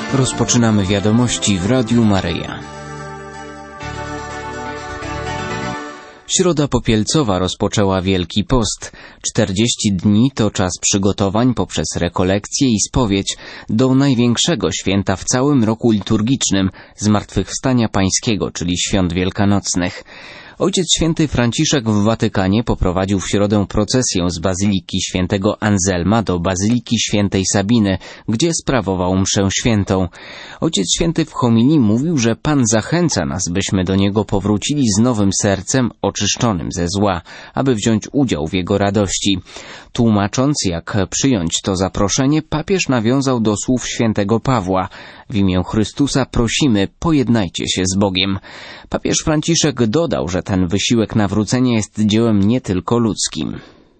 Rozpoczynamy wiadomości w Radiu Maryja. Środa Popielcowa rozpoczęła Wielki Post. 40 dni to czas przygotowań poprzez rekolekcje i spowiedź do największego święta w całym roku liturgicznym, Zmartwychwstania Pańskiego, czyli Świąt Wielkanocnych. Ojciec Święty Franciszek w Watykanie poprowadził w środę procesję z Bazyliki Świętego Anzelma do Bazyliki Świętej Sabiny, gdzie sprawował mszę świętą. Ojciec Święty w homilii mówił, że Pan zachęca nas, byśmy do Niego powrócili z nowym sercem, oczyszczonym ze zła, aby wziąć udział w Jego radości. Tłumacząc, jak przyjąć to zaproszenie, papież nawiązał do słów świętego Pawła: w imię Chrystusa prosimy, pojednajcie się z Bogiem. Papież Franciszek dodał, że ten wysiłek nawrócenia jest dziełem nie tylko ludzkim.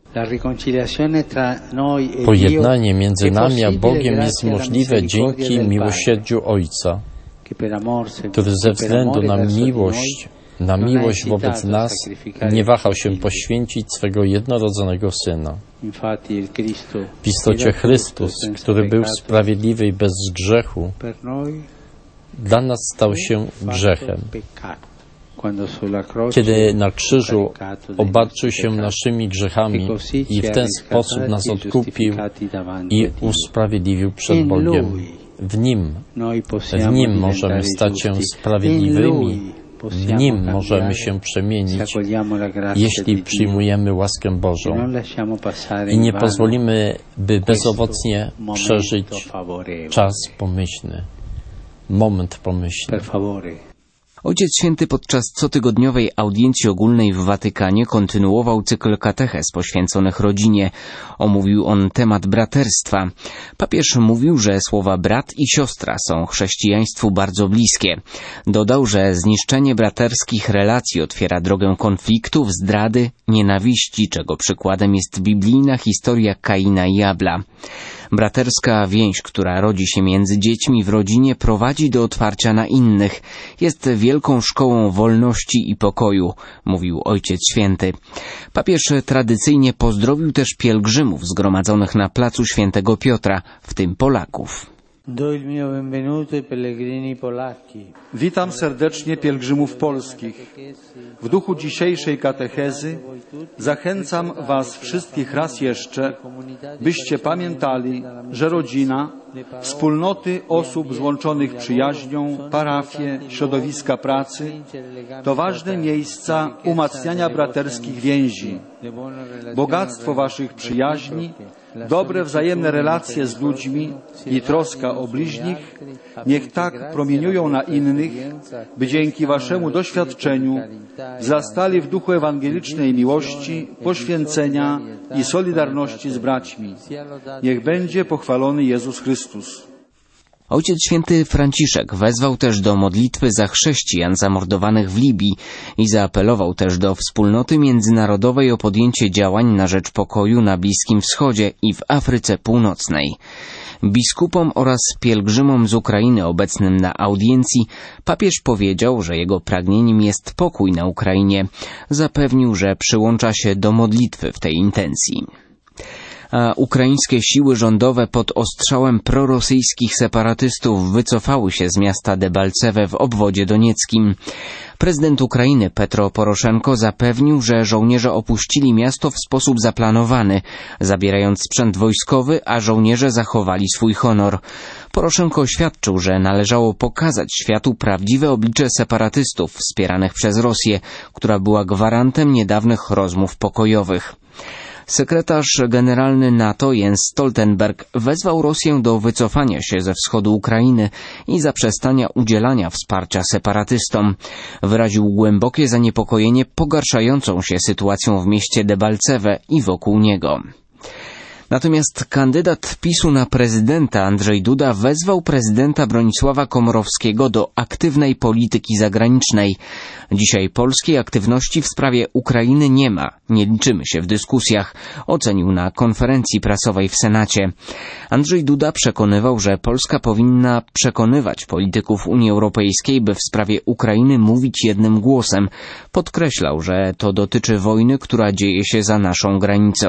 Pojednanie między nami a Bogiem jest możliwe dzięki miłosierdziu Ojca, który ze względu na miłość wobec nas nie wahał się poświęcić swego jednorodzonego Syna. W istocie Chrystus, który był sprawiedliwy i bez grzechu, dla nas stał się grzechem. Kiedy na krzyżu obarczył się naszymi grzechami i w ten sposób nas odkupił i usprawiedliwił przed Bogiem. W Nim możemy stać się sprawiedliwymi, w Nim możemy się przemienić, jeśli przyjmujemy łaskę Bożą i nie pozwolimy, by bezowocnie przeżyć czas pomyślny, moment pomyślny. Ojciec Święty podczas cotygodniowej audiencji ogólnej w Watykanie kontynuował cykl katechez poświęconych rodzinie. Omówił on temat braterstwa. Papież mówił, że słowa brat i siostra są chrześcijaństwu bardzo bliskie. Dodał, że zniszczenie braterskich relacji otwiera drogę konfliktów, zdrady, nienawiści, czego przykładem jest biblijna historia Kaina i Abla. Braterska więź, która rodzi się między dziećmi w rodzinie, prowadzi do otwarcia na innych. Jest wielką szkołą wolności i pokoju, mówił Ojciec Święty. Papież tradycyjnie pozdrowił też pielgrzymów zgromadzonych na placu Świętego Piotra, w tym Polaków. Witam serdecznie pielgrzymów polskich. W duchu dzisiejszej katechezy zachęcam Was wszystkich raz jeszcze, byście pamiętali, że rodzina, wspólnoty osób złączonych przyjaźnią, parafie, środowiska pracy to ważne miejsca umacniania braterskich więzi. Bogactwo Waszych przyjaźni, dobre wzajemne relacje z ludźmi i troska o bliźnich niech tak promieniują na innych, by dzięki Waszemu doświadczeniu wzrastali w duchu ewangelicznej miłości, poświęcenia i solidarności z braćmi. Niech będzie pochwalony Jezus Chrystus. Ojciec Święty Franciszek wezwał też do modlitwy za chrześcijan zamordowanych w Libii i zaapelował też do wspólnoty międzynarodowej o podjęcie działań na rzecz pokoju na Bliskim Wschodzie i w Afryce Północnej. Biskupom oraz pielgrzymom z Ukrainy obecnym na audiencji papież powiedział, że jego pragnieniem jest pokój na Ukrainie. Zapewnił, że przyłącza się do modlitwy w tej intencji. A ukraińskie siły rządowe pod ostrzałem prorosyjskich separatystów wycofały się z miasta Debalcewe w obwodzie donieckim. Prezydent Ukrainy Petro Poroszenko zapewnił, że żołnierze opuścili miasto w sposób zaplanowany, zabierając sprzęt wojskowy, a żołnierze zachowali swój honor. Poroszenko oświadczył, że należało pokazać światu prawdziwe oblicze separatystów wspieranych przez Rosję, która była gwarantem niedawnych rozmów pokojowych. Sekretarz generalny NATO Jens Stoltenberg wezwał Rosję do wycofania się ze wschodu Ukrainy i zaprzestania udzielania wsparcia separatystom. Wyraził głębokie zaniepokojenie pogarszającą się sytuacją w mieście Debalcewe i wokół niego. Natomiast kandydat PiS-u na prezydenta Andrzej Duda wezwał prezydenta Bronisława Komorowskiego do aktywnej polityki zagranicznej. Dzisiaj polskiej aktywności w sprawie Ukrainy nie ma. Nie liczymy się w dyskusjach, ocenił na konferencji prasowej w Senacie. Andrzej Duda przekonywał, że Polska powinna przekonywać polityków Unii Europejskiej, by w sprawie Ukrainy mówić jednym głosem. Podkreślał, że to dotyczy wojny, która dzieje się za naszą granicą.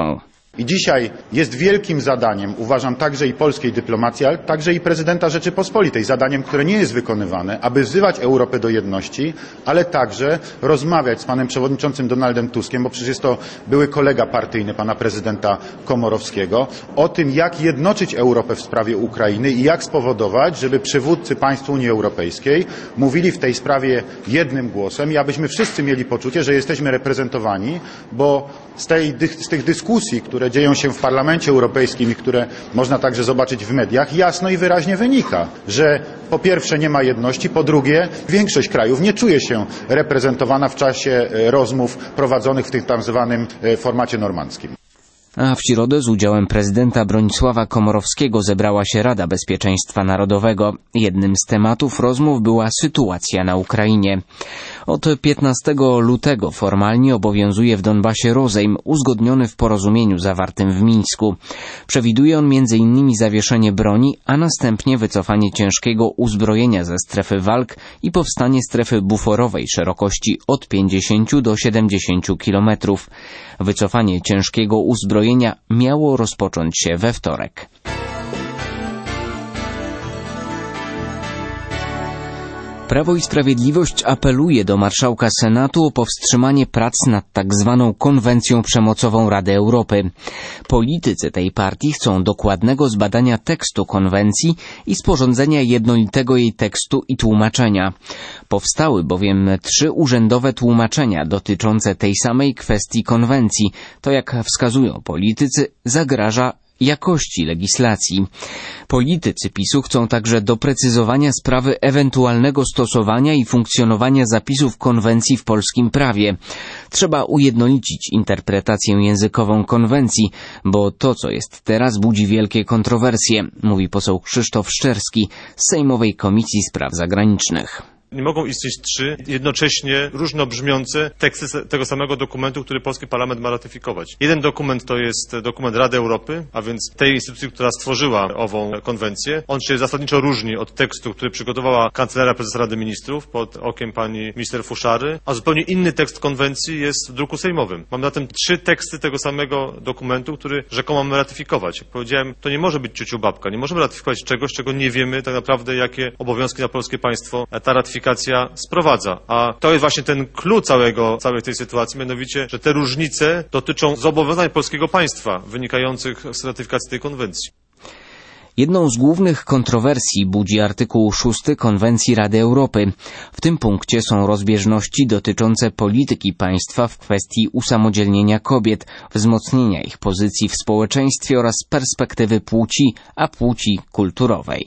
I dzisiaj jest wielkim zadaniem, uważam, także i polskiej dyplomacji, ale także i prezydenta Rzeczypospolitej, zadaniem, które nie jest wykonywane, aby wzywać Europę do jedności, ale także rozmawiać z panem przewodniczącym Donaldem Tuskiem, bo przecież jest to były kolega partyjny pana prezydenta Komorowskiego, o tym, jak jednoczyć Europę w sprawie Ukrainy i jak spowodować, żeby przywódcy państw Unii Europejskiej mówili w tej sprawie jednym głosem i abyśmy wszyscy mieli poczucie, że jesteśmy reprezentowani, bo z tych dyskusji, które dzieją się w Parlamencie Europejskim i które można także zobaczyć w mediach, jasno i wyraźnie wynika, że po pierwsze nie ma jedności, po drugie większość krajów nie czuje się reprezentowana w czasie rozmów prowadzonych w tym tak zwanym formacie normandzkim. A w środę z udziałem prezydenta Bronisława Komorowskiego zebrała się Rada Bezpieczeństwa Narodowego. Jednym z tematów rozmów była sytuacja na Ukrainie. Od 15 lutego formalnie obowiązuje w Donbasie rozejm uzgodniony w porozumieniu zawartym w Mińsku. Przewiduje on m.in. zawieszenie broni, a następnie wycofanie ciężkiego uzbrojenia ze strefy walk i powstanie strefy buforowej szerokości od 50 do 70 kilometrów. Wycofanie ciężkiego uzbrojenia miało rozpocząć się we wtorek. Prawo i Sprawiedliwość apeluje do marszałka Senatu o powstrzymanie prac nad tak zwaną konwencją przemocową Rady Europy. Politycy tej partii chcą dokładnego zbadania tekstu konwencji i sporządzenia jednolitego jej tekstu i tłumaczenia. Powstały bowiem 3 urzędowe tłumaczenia dotyczące tej samej kwestii konwencji. To, jak wskazują politycy, zagraża jakości legislacji. Politycy PiS-u chcą także doprecyzowania sprawy ewentualnego stosowania i funkcjonowania zapisów konwencji w polskim prawie. Trzeba ujednolicić interpretację językową konwencji, bo to, co jest teraz, budzi wielkie kontrowersje, mówi poseł Krzysztof Szczerski z Sejmowej Komisji Spraw Zagranicznych. Nie mogą istnieć 3 jednocześnie różno brzmiące teksty tego samego dokumentu, który polski parlament ma ratyfikować. Jeden dokument to jest dokument Rady Europy, a więc tej instytucji, która stworzyła ową konwencję. On się zasadniczo różni od tekstu, który przygotowała Kancelaria Prezesa Rady Ministrów pod okiem pani minister Fuszary, a zupełnie inny tekst konwencji jest w druku sejmowym. Mamy zatem 3 teksty tego samego dokumentu, który rzekomo mamy ratyfikować. Jak powiedziałem, to nie może być ciuciu babka. Nie możemy ratyfikować czegoś, czego nie wiemy tak naprawdę, jakie obowiązki na polskie państwo ta ratyfikacja sprowadza. A to jest właśnie ten clue całej tej sytuacji, mianowicie, że te różnice dotyczą zobowiązań polskiego państwa wynikających z ratyfikacji tej konwencji. Jedną z głównych kontrowersji budzi artykuł 6 Konwencji Rady Europy. W tym punkcie są rozbieżności dotyczące polityki państwa w kwestii usamodzielnienia kobiet, wzmocnienia ich pozycji w społeczeństwie oraz perspektywy płci, a płci kulturowej.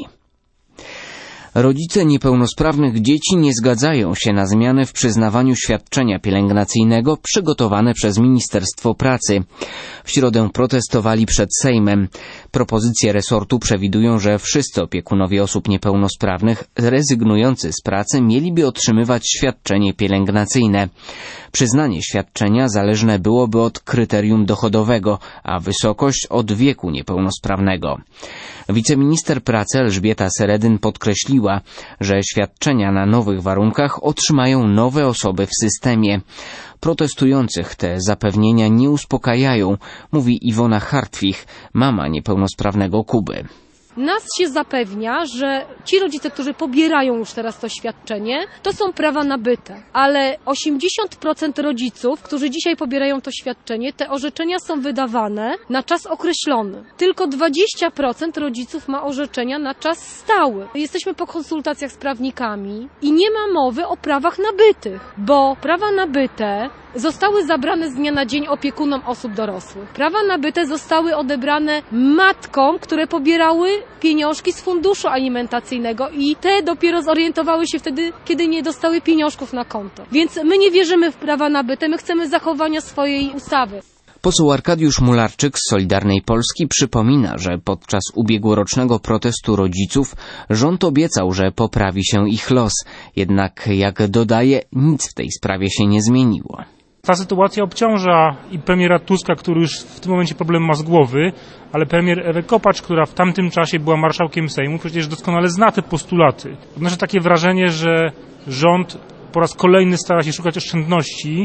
Rodzice niepełnosprawnych dzieci nie zgadzają się na zmiany w przyznawaniu świadczenia pielęgnacyjnego przygotowane przez Ministerstwo Pracy. W środę protestowali przed Sejmem. Propozycje resortu przewidują, że wszyscy opiekunowie osób niepełnosprawnych rezygnujący z pracy mieliby otrzymywać świadczenie pielęgnacyjne. Przyznanie świadczenia zależne byłoby od kryterium dochodowego, a wysokość od wieku niepełnosprawnego. Wiceminister pracy Elżbieta Seredyn podkreśliła, że świadczenia na nowych warunkach otrzymają nowe osoby w systemie. Protestujących te zapewnienia nie uspokajają, mówi Iwona Hartwich, mama niepełnosprawnego Kuby. Nas się zapewnia, że ci rodzice, którzy pobierają już teraz to świadczenie, to są prawa nabyte, ale 80% rodziców, którzy dzisiaj pobierają to świadczenie, te orzeczenia są wydawane na czas określony. Tylko 20% rodziców ma orzeczenia na czas stały. Jesteśmy po konsultacjach z prawnikami i nie ma mowy o prawach nabytych, bo prawa nabyte zostały zabrane z dnia na dzień opiekunom osób dorosłych. Prawa nabyte zostały odebrane matkom, które pobierały pieniążki z funduszu alimentacyjnego i te dopiero zorientowały się wtedy, kiedy nie dostały pieniążków na konto. Więc my nie wierzymy w prawa nabyte, my chcemy zachowania swojej ustawy. Poseł Arkadiusz Mularczyk z Solidarnej Polski przypomina, że podczas ubiegłorocznego protestu rodziców rząd obiecał, że poprawi się ich los. Jednak, jak dodaje, nic w tej sprawie się nie zmieniło. Ta sytuacja obciąża i premiera Tuska, który już w tym momencie problem ma z głowy, ale premier Ewę Kopacz, która w tamtym czasie była marszałkiem Sejmu, przecież doskonale zna te postulaty. Odnoszę takie wrażenie, że rząd po raz kolejny stara się szukać oszczędności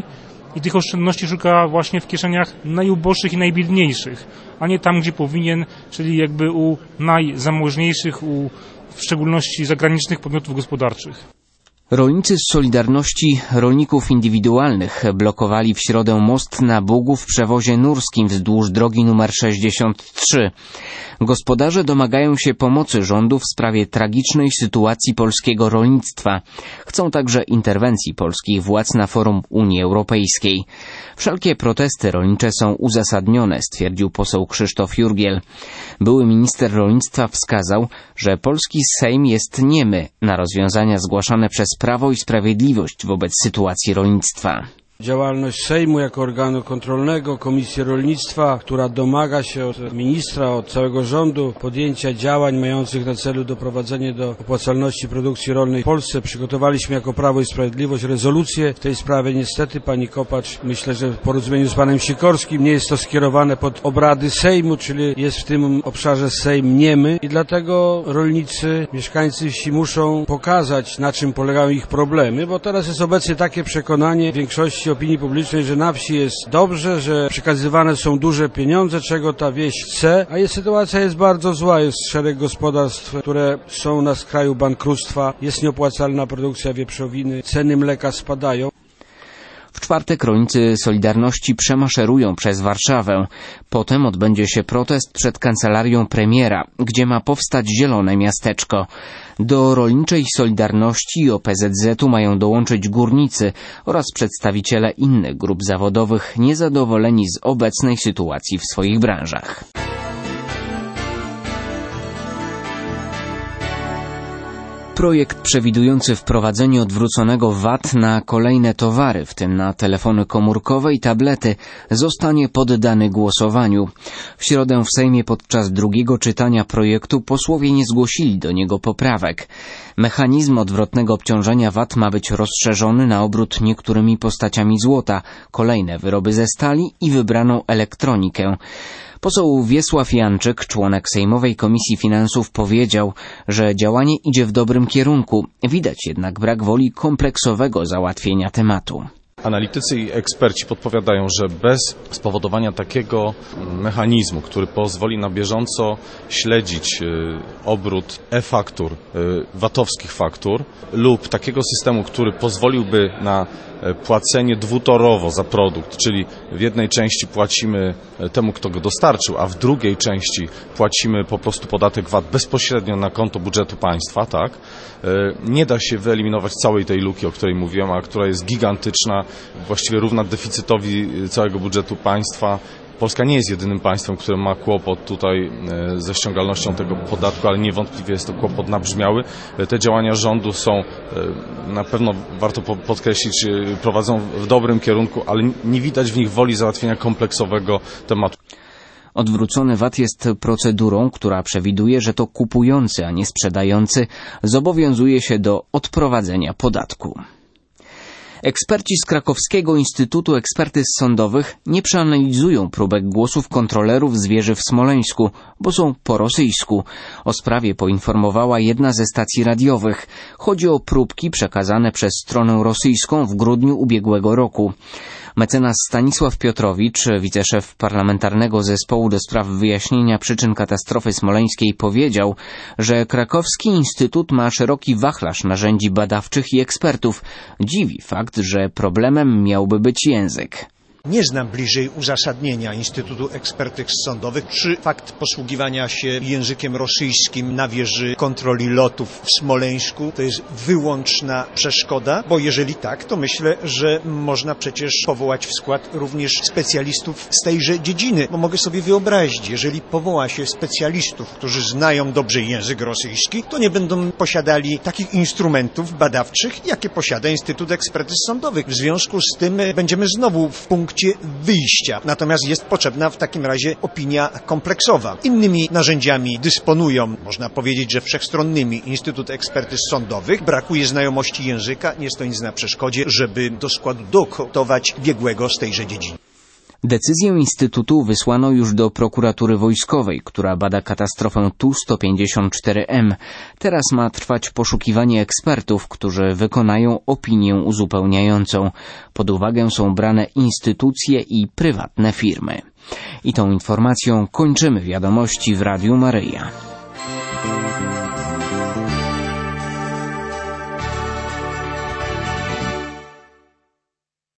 i tych oszczędności szuka właśnie w kieszeniach najuboższych i najbiedniejszych, a nie tam, gdzie powinien, czyli jakby u najzamożniejszych, w szczególności zagranicznych podmiotów gospodarczych. Rolnicy z Solidarności Rolników Indywidualnych blokowali w środę most na Bugu w przewozie nurskim wzdłuż drogi nr 63. Gospodarze domagają się pomocy rządu w sprawie tragicznej sytuacji polskiego rolnictwa. Chcą także interwencji polskich władz na forum Unii Europejskiej. Wszelkie protesty rolnicze są uzasadnione, stwierdził poseł Krzysztof Jurgiel. Były minister rolnictwa wskazał, że polski Sejm jest niemy na rozwiązania zgłaszane przez Prawo i Sprawiedliwość wobec sytuacji rolnictwa. Działalność Sejmu jako organu kontrolnego, Komisji Rolnictwa, która domaga się od ministra, od całego rządu podjęcia działań mających na celu doprowadzenie do opłacalności produkcji rolnej w Polsce. Przygotowaliśmy jako Prawo i Sprawiedliwość rezolucję w tej sprawie. Niestety pani Kopacz, myślę, że w porozumieniu z panem Sikorskim nie jest to skierowane pod obrady Sejmu, czyli jest w tym obszarze Sejm niemy i dlatego rolnicy, mieszkańcy wsi muszą pokazać, na czym polegają ich problemy, bo teraz jest obecnie takie przekonanie większości opinii publicznej, że na wsi jest dobrze, że przekazywane są duże pieniądze, czego ta wieś chce, a sytuacja jest bardzo zła. Jest szereg gospodarstw, które są na skraju bankructwa, jest nieopłacalna produkcja wieprzowiny, ceny mleka spadają. W czwartek rolnicy Solidarności przemaszerują przez Warszawę. Potem odbędzie się protest przed kancelarią premiera, gdzie ma powstać zielone miasteczko. Do rolniczej Solidarności i OPZZ-u mają dołączyć górnicy oraz przedstawiciele innych grup zawodowych niezadowoleni z obecnej sytuacji w swoich branżach. Projekt przewidujący wprowadzenie odwróconego VAT na kolejne towary, w tym na telefony komórkowe i tablety, zostanie poddany głosowaniu. W środę w Sejmie podczas drugiego czytania projektu posłowie nie zgłosili do niego poprawek. Mechanizm odwrotnego obciążenia VAT ma być rozszerzony na obrót niektórymi postaciami złota, kolejne wyroby ze stali i wybraną elektronikę. Poseł Wiesław Janczyk, członek Sejmowej Komisji Finansów, powiedział, że działanie idzie w dobrym kierunku. Widać jednak brak woli kompleksowego załatwienia tematu. Analitycy i eksperci podpowiadają, że bez spowodowania takiego mechanizmu, który pozwoli na bieżąco śledzić obrót e-faktur, VAT-owskich faktur lub takiego systemu, który pozwoliłby na płacenie dwutorowo za produkt, czyli w jednej części płacimy temu, kto go dostarczył, a w drugiej części płacimy po prostu podatek VAT bezpośrednio na konto budżetu państwa, tak? Nie da się wyeliminować całej tej luki, o której mówiłem, a która jest gigantyczna, właściwie równa deficytowi całego budżetu państwa. Polska nie jest jedynym państwem, które ma kłopot tutaj ze ściągalnością tego podatku, ale niewątpliwie jest to kłopot nabrzmiały. Te działania rządu są, na pewno warto podkreślić, prowadzą w dobrym kierunku, ale nie widać w nich woli załatwienia kompleksowego tematu. Odwrócony VAT jest procedurą, która przewiduje, że to kupujący, a nie sprzedający zobowiązuje się do odprowadzenia podatku. Eksperci z Krakowskiego Instytutu Ekspertyz Sądowych nie przeanalizują próbek głosów kontrolerów z wieży w Smoleńsku, bo są po rosyjsku. O sprawie poinformowała jedna ze stacji radiowych. Chodzi o próbki przekazane przez stronę rosyjską w grudniu ubiegłego roku. Mecenas Stanisław Piotrowicz, wiceszef Parlamentarnego Zespołu do spraw wyjaśnienia przyczyn katastrofy smoleńskiej, powiedział, że Krakowski Instytut ma szeroki wachlarz narzędzi badawczych i ekspertów. Dziwi fakt, że problemem miałby być język. Nie znam bliżej uzasadnienia Instytutu Ekspertyz Sądowych, czy fakt posługiwania się językiem rosyjskim na wieży kontroli lotów w Smoleńsku to jest wyłączna przeszkoda, bo jeżeli tak, to myślę, że można przecież powołać w skład również specjalistów z tejże dziedziny, bo mogę sobie wyobrazić, jeżeli powoła się specjalistów, którzy znają dobrze język rosyjski, to nie będą posiadali takich instrumentów badawczych, jakie posiada Instytut Ekspertyz Sądowych. W związku z tym będziemy znowu w punkcie wyjścia. Natomiast jest potrzebna w takim razie opinia kompleksowa. Innymi narzędziami dysponują, można powiedzieć, że wszechstronnymi, Instytut Ekspertyz Sądowych. Brakuje znajomości języka, nie stoi nic na przeszkodzie, żeby do składu dokotować biegłego z tejże dziedziny. Decyzję Instytutu wysłano już do prokuratury wojskowej, która bada katastrofę Tu-154M. Teraz ma trwać poszukiwanie ekspertów, którzy wykonają opinię uzupełniającą. Pod uwagę są brane instytucje i prywatne firmy. I tą informacją kończymy wiadomości w Radiu Maryja.